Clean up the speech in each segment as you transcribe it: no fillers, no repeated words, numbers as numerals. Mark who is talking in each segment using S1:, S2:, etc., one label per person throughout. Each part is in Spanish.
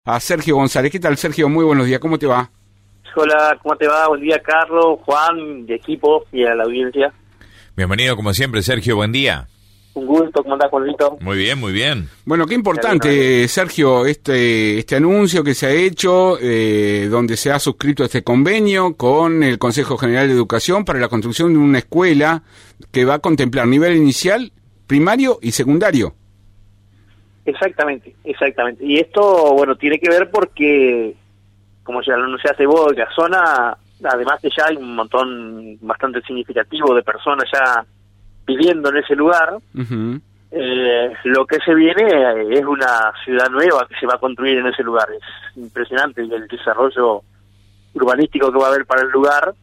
S1: A Sergio González. ¿Qué tal, Sergio? Muy buenos días, ¿cómo te va?
S2: Hola, ¿cómo te va? Buen día, Carlos, Juan, de equipo y a la audiencia.
S3: Bienvenido como siempre, Sergio, buen día.
S2: Un gusto, ¿cómo andás, Juanito?
S3: Muy bien, muy bien.
S1: Bueno, qué importante, Sergio, este anuncio que se ha hecho, donde se ha suscrito este convenio con el Consejo General de Educación para la construcción de una escuela que va a contemplar nivel inicial, primario y secundario.
S2: Exactamente. Y esto, bueno, tiene que ver porque, como ya lo anunciaste vos, la zona, además que ya hay un montón bastante significativo de personas ya viviendo en ese lugar, lo que se viene es una ciudad nueva que se va a construir en ese lugar. Es impresionante el desarrollo urbanístico que va a haber para el lugar.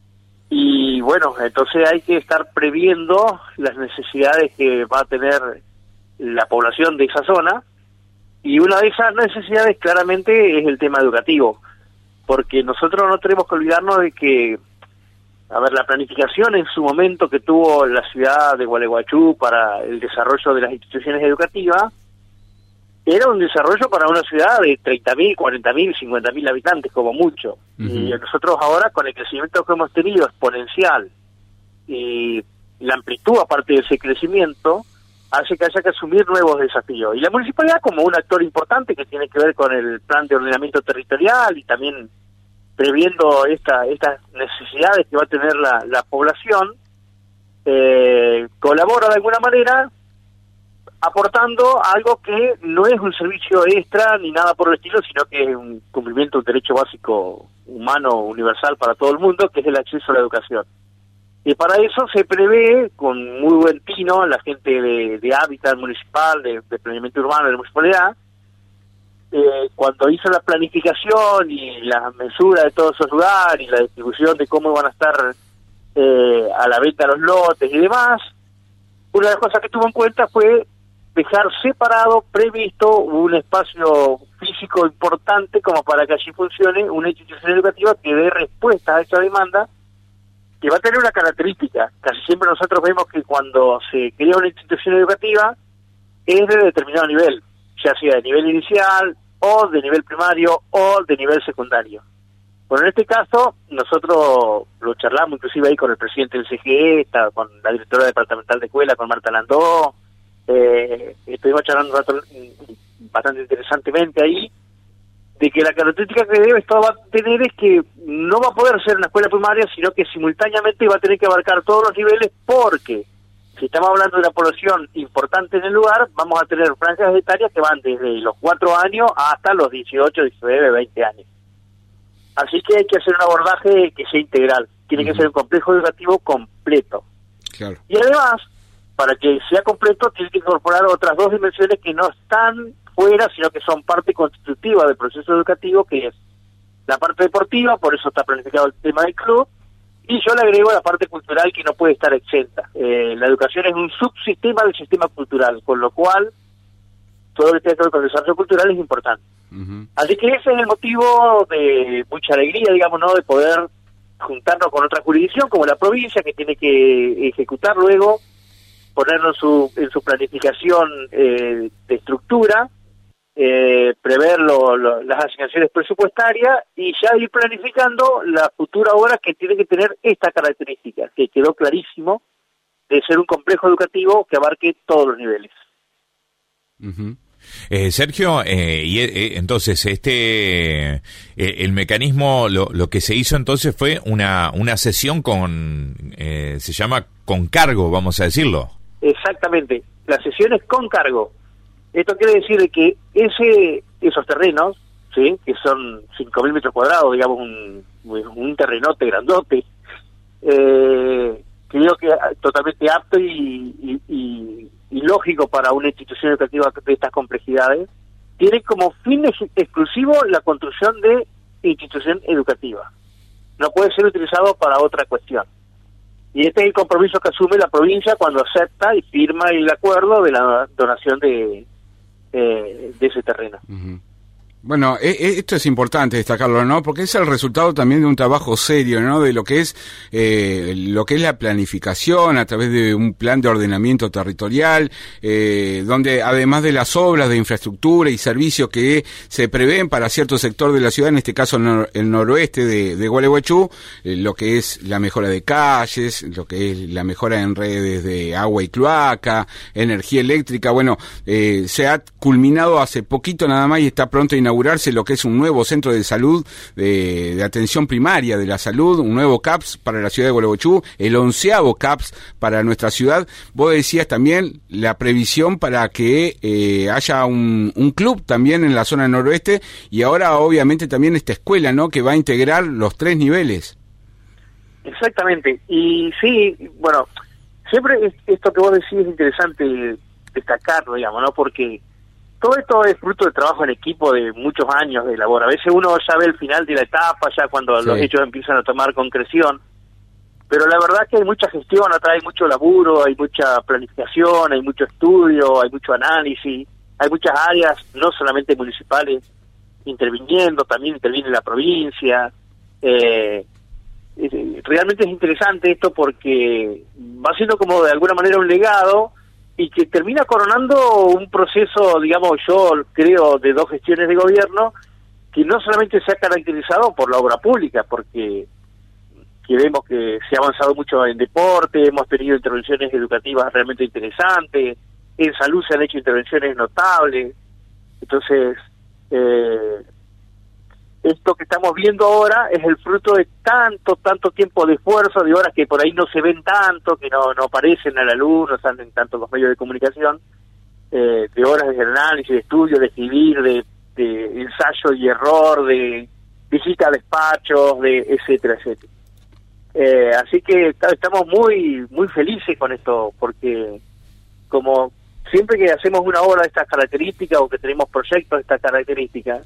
S2: Y bueno, entonces hay que estar previendo las necesidades que va a tener la población de esa zona, y una de esas necesidades claramente es el tema educativo, porque nosotros no tenemos que olvidarnos de que, a ver, la planificación en su momento que tuvo la ciudad de Gualeguaychú para el desarrollo de las instituciones educativas, era un desarrollo para una ciudad de 30.000, 40.000, 50.000 habitantes como mucho. Y nosotros ahora, con el crecimiento que hemos tenido exponencial y la amplitud aparte de ese crecimiento, hace que haya que asumir nuevos desafíos. Y la municipalidad, como un actor importante que tiene que ver con el plan de ordenamiento territorial y también previendo estas necesidades que va a tener la población, colabora de alguna manera aportando algo que no es un servicio extra ni nada por el estilo, sino que es un cumplimiento de un derecho básico humano universal para todo el mundo, que es el acceso a la educación. Y para eso se prevé, con muy buen tino, la gente de Hábitat Municipal, de Planeamiento Urbano de la Municipalidad, cuando hizo la planificación y la mesura de todos esos lugares y la distribución de cómo van a estar a la venta los lotes y demás, una de las cosas que tuvo en cuenta fue dejar separado, previsto, un espacio físico importante como para que allí funcione una institución educativa que dé respuesta a esa demanda, que va a tener una característica. Casi siempre nosotros vemos que cuando se crea una institución educativa es de determinado nivel, ya sea de nivel inicial o de nivel primario o de nivel secundario. Bueno, en este caso nosotros lo charlamos inclusive ahí con el presidente del CGE, con la directora departamental de escuela, con Marta Landó, estuvimos charlando un rato bastante interesantemente ahí, de que la característica que esto va a tener es que no va a poder ser una escuela primaria, sino que simultáneamente va a tener que abarcar todos los niveles, porque si estamos hablando de una población importante en el lugar, vamos a tener franjas etarias que van desde los 4 años hasta los 18, 19, 20 años. Así que hay que hacer un abordaje que sea integral, tiene que ser un complejo educativo completo.
S1: Claro. Y
S2: además, para que sea completo, tiene que incorporar otras dos dimensiones que no están fuera, sino que son parte constitutiva del proceso educativo, que es la parte deportiva, por eso está planificado el tema del club, y yo le agrego la parte cultural, que no puede estar exenta. La educación es un subsistema del sistema cultural, con lo cual todo lo que tiene que ver con el desarrollo cultural es importante. Así que ese es el motivo de mucha alegría, digamos, ¿no?, de poder juntarnos con otra jurisdicción como la provincia, que tiene que ejecutar luego, ponerlo en su planificación de estructura, prever las asignaciones presupuestarias y ya ir planificando la futura obra, que tiene que tener esta característica, que quedó clarísimo, de ser un complejo educativo que abarque todos los niveles.
S3: Sergio, entonces el mecanismo, lo que se hizo entonces fue una sesión se llama con cargo, vamos a decirlo.
S2: Exactamente, la sesión es con cargo. Esto quiere decir que esos terrenos, sí, que son 5.000 metros cuadrados, digamos, un terrenote grandote, creo que totalmente apto y lógico para una institución educativa de estas complejidades, tiene como fin exclusivo la construcción de institución educativa. No puede ser utilizado para otra cuestión. Y este es el compromiso que asume la provincia cuando acepta y firma el acuerdo de la donación de ese terreno.
S1: Bueno, esto es importante destacarlo, ¿no? Porque es el resultado también de un trabajo serio, ¿no? De lo que es la planificación a través de un plan de ordenamiento territorial, donde además de las obras de infraestructura y servicios que se prevén para cierto sector de la ciudad, en este caso el noroeste de Gualeguaychú, lo que es la mejora de calles, lo que es la mejora en redes de agua y cloaca, energía eléctrica, bueno, se ha culminado hace poquito nada más y está pronto a inaugurarse lo que es un nuevo centro de salud, de atención primaria de la salud, un nuevo CAPS para la ciudad de Gualeguaychú, el 11º CAPS para nuestra ciudad. Vos decías también la previsión para que haya un club también en la zona noroeste y ahora obviamente también esta escuela, ¿no?, que va a integrar los 3 niveles.
S2: Exactamente, y sí, bueno, siempre esto que vos decís es interesante destacarlo, digamos, ¿no?, porque todo esto es fruto de trabajo en equipo de muchos años de labor. A veces uno ya ve el final de la etapa, ya cuando los hechos empiezan a tomar concreción. Pero la verdad que hay mucha gestión, atrás hay mucho laburo, hay mucha planificación, hay mucho estudio, hay mucho análisis, hay muchas áreas, no solamente municipales, interviniendo, también interviene la provincia. Realmente es interesante esto porque va siendo como de alguna manera un legado y que termina coronando un proceso, digamos, yo creo, de 2 gestiones de gobierno que no solamente se ha caracterizado por la obra pública, porque vemos que se ha avanzado mucho en deporte, hemos tenido intervenciones educativas realmente interesantes, en salud se han hecho intervenciones notables. Entonces, esto que estamos viendo ahora es el fruto de tanto tiempo de esfuerzo, de horas que por ahí no se ven tanto, que no aparecen a la luz, no están en tanto los medios de comunicación, de horas de análisis, de estudio, de escribir, de ensayo y error, de visita a despachos, de etcétera. Así que estamos muy felices con esto, porque como siempre que hacemos una obra de estas características o que tenemos proyectos de estas características,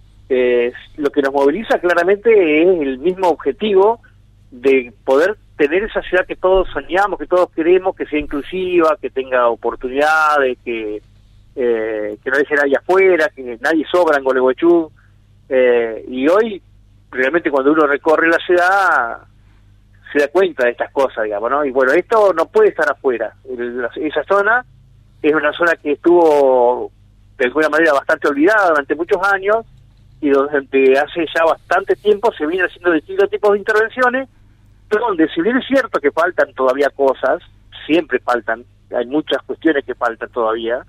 S2: lo que nos moviliza claramente es el mismo objetivo de poder tener esa ciudad que todos soñamos, que todos queremos, que sea inclusiva, que tenga oportunidades, que no deje nadie afuera, que nadie sobra en Gualeguaychú. Y hoy, realmente cuando uno recorre la ciudad, se da cuenta de estas cosas, digamos, ¿no? Y bueno, esto no puede estar afuera. Esa zona es una zona que estuvo, de alguna manera, bastante olvidada durante muchos años, y donde hace ya bastante tiempo se vienen haciendo distintos tipos de intervenciones, donde si bien es cierto que faltan todavía cosas, siempre faltan, hay muchas cuestiones que faltan todavía,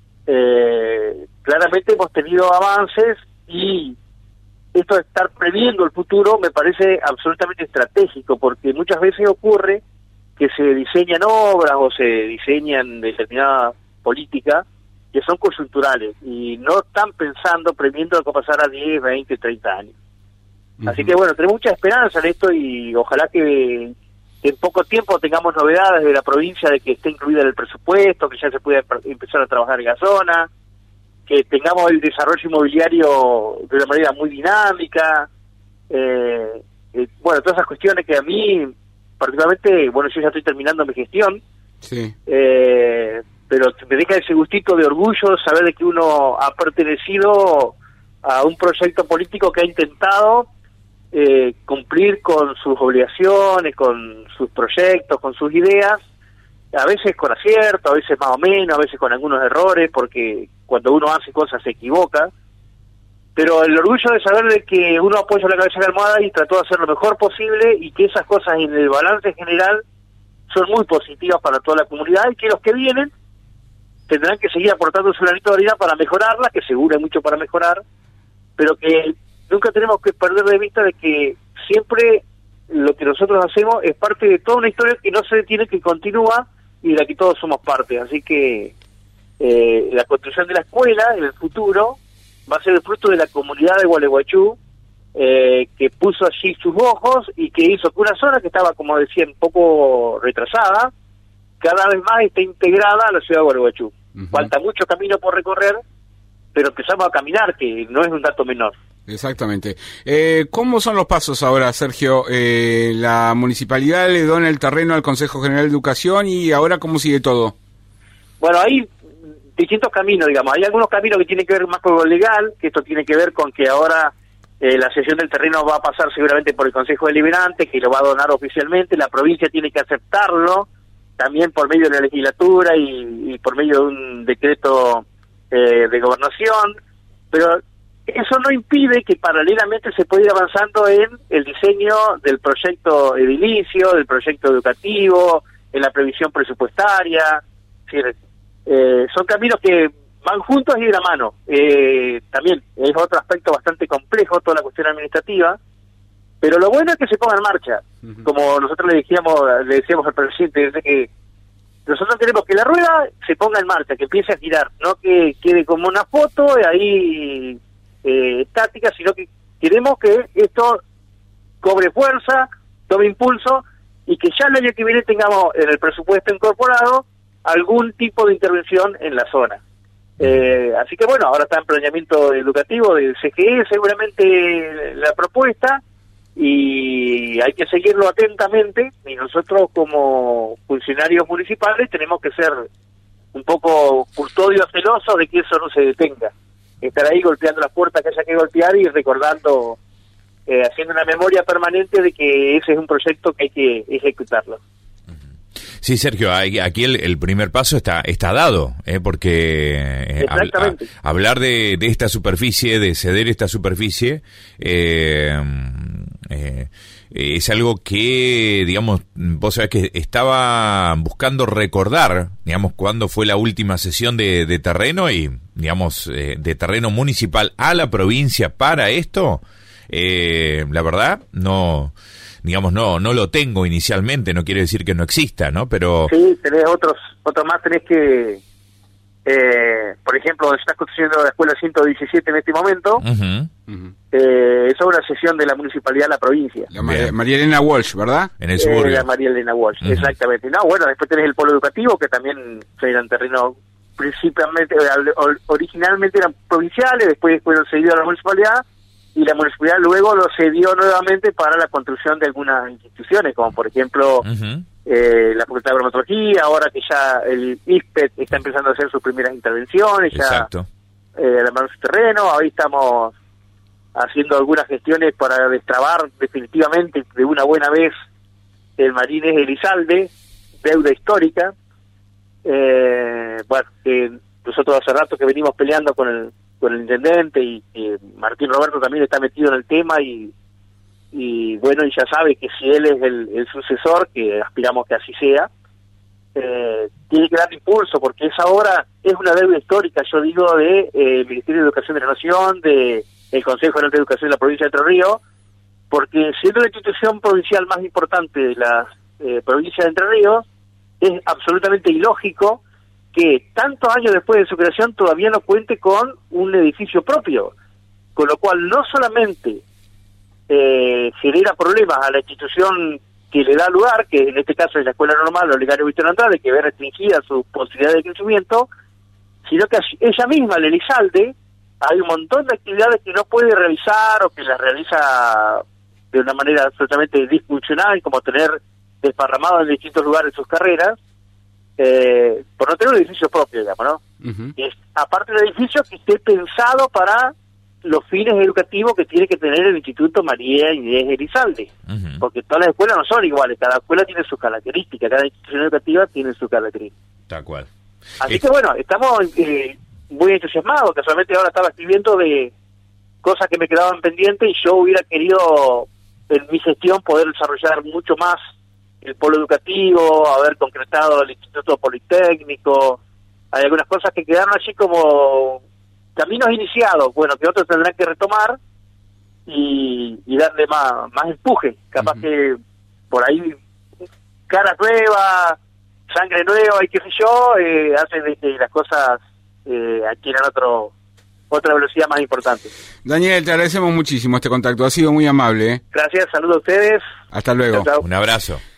S2: claramente hemos tenido avances, y esto de estar previendo el futuro me parece absolutamente estratégico, porque muchas veces ocurre que se diseñan obras o se diseñan determinadas políticas que son coyunturales y no están pensando, previendo lo que pasará 10, 20, 30 años. Así que bueno, tenemos mucha esperanza en esto y ojalá que en poco tiempo tengamos novedades de la provincia, de que esté incluida en el presupuesto, que ya se pueda empezar a trabajar en la zona, que tengamos el desarrollo inmobiliario de una manera muy dinámica. Bueno, todas esas cuestiones que a mí, particularmente, bueno, yo ya estoy terminando mi gestión,
S1: sí.
S2: Pero me deja ese gustito de orgullo saber de que uno ha pertenecido a un proyecto político que ha intentado cumplir con sus obligaciones, con sus proyectos, con sus ideas, a veces con acierto, a veces más o menos, a veces con algunos errores, porque cuando uno hace cosas se equivoca, pero el orgullo de saber de que uno apoya la cabeza en la almohada y trató de hacer lo mejor posible, y que esas cosas en el balance general son muy positivas para toda la comunidad, y que los que vienen tendrán que seguir aportando su granito de arena para mejorarla, que seguro hay mucho para mejorar, pero que nunca tenemos que perder de vista de que siempre lo que nosotros hacemos es parte de toda una historia que no se detiene, que continúa y de la que todos somos parte. Así que la construcción de la escuela en el futuro va a ser el fruto de la comunidad de Gualeguaychú, que puso allí sus ojos y que hizo que una zona que estaba, como decía, un poco retrasada, cada vez más está integrada a la ciudad de Gualeguaychú. Falta mucho camino por recorrer, pero empezamos a caminar, que no es un dato menor.
S1: Exactamente. ¿Cómo son los pasos ahora, Sergio? La municipalidad le dona el terreno al Consejo General de Educación, y ahora ¿cómo sigue todo?
S2: Bueno, ahí distintos caminos, digamos. Hay algunos caminos que tienen que ver más con lo legal, que esto tiene que ver con que ahora la cesión del terreno va a pasar seguramente por el Consejo Deliberante, que lo va a donar oficialmente, la provincia tiene que aceptarlo, también por medio de la legislatura y por medio de un decreto de gobernación, pero eso no impide que paralelamente se pueda ir avanzando en el diseño del proyecto edilicio, del proyecto educativo, en la previsión presupuestaria. Es decir, son caminos que van juntos y de la mano. También es otro aspecto bastante complejo, toda la cuestión administrativa, pero lo bueno es que se ponga en marcha. Como nosotros le decíamos al presidente, desde que nosotros queremos que la rueda se ponga en marcha, que empiece a girar, no que quede como una foto ahí estática, sino que queremos que esto cobre fuerza, tome impulso, y que ya el año que viene tengamos en el presupuesto incorporado algún tipo de intervención en la zona. Así que bueno, ahora está en planeamiento educativo del CGE seguramente la propuesta, y hay que seguirlo atentamente, y nosotros como funcionarios municipales tenemos que ser un poco custodios celosos de que eso no se detenga, estar ahí golpeando las puertas que haya que golpear y recordando, haciendo una memoria permanente de que ese es un proyecto que hay que ejecutarlo.
S3: Sí, Sergio, aquí el primer paso está dado, porque hablar de esta superficie, de ceder esta superficie, es algo que, digamos, vos sabés que estaba buscando recordar, digamos, cuándo fue la última cesión de terreno y, digamos, de terreno municipal a la provincia para esto. La verdad, no lo tengo inicialmente, no quiere decir que no exista, ¿no? Pero
S2: sí, tenés otros más, tenés que, por ejemplo, donde se está construyendo la escuela 117 en este momento, eso es una cesión de la municipalidad a la provincia.
S1: La María Elena Walsh, ¿verdad?
S3: En el suburbio.
S2: La María Elena Walsh, exactamente. No, bueno, después tenés el polo educativo, que también eran terrenos principalmente, originalmente eran provinciales, después fueron cedidos a la municipalidad, y la municipalidad luego lo cedió nuevamente para la construcción de algunas instituciones, como por ejemplo la Facultad de Bromatología, ahora que ya el ISPET está empezando a hacer sus primeras intervenciones,
S3: exacto,
S2: ya la su terreno, ahí estamos haciendo algunas gestiones para destrabar definitivamente de una buena vez el Marines Elizalde, deuda histórica. Bueno, nosotros hace rato que venimos peleando con el intendente, y Martín Roberto también está metido en el tema, y bueno, y ya sabe que si él es el sucesor, que aspiramos que así sea, tiene que dar impulso, porque esa obra es una deuda histórica, yo digo, de Ministerio de Educación de la Nación, de el Consejo General de Educación de la provincia de Entre Ríos, porque siendo la institución provincial más importante de la provincia de Entre Ríos, es absolutamente ilógico que tantos años después de su creación todavía no cuente con un edificio propio, con lo cual no solamente genera problemas a la institución que le da lugar, que en este caso es la Escuela Normal Olegario Víctor Andrade, que ve restringida su posibilidad de crecimiento, sino que ella misma, la Elizalde, hay un montón de actividades que no puede realizar o que las realiza de una manera absolutamente disfuncional, como tener desparramado en distintos lugares sus carreras, por no tener un edificio propio, digamos, ¿no? Es, aparte del edificio, que esté pensado para los fines educativos que tiene que tener el Instituto María Inés Elizalde, porque todas las escuelas no son iguales, cada escuela tiene sus características, cada institución educativa tiene sus características.
S3: Tal cual.
S2: Así que bueno, estamos muy entusiasmados, casualmente ahora estaba escribiendo de cosas que me quedaban pendientes, y yo hubiera querido en mi gestión poder desarrollar mucho más el polo educativo, haber concretado el Instituto Politécnico. Hay algunas cosas que quedaron allí como caminos iniciados, bueno, que otros tendrán que retomar y darle más empuje, capaz que por ahí caras nuevas, sangre nueva y qué sé yo, hacen de que las cosas adquieran otra velocidad más importante.
S1: Daniel, te agradecemos muchísimo este contacto, ha sido muy amable.
S2: Gracias, saludos a ustedes.
S1: Hasta luego.
S2: Chau, chau.
S3: Un abrazo.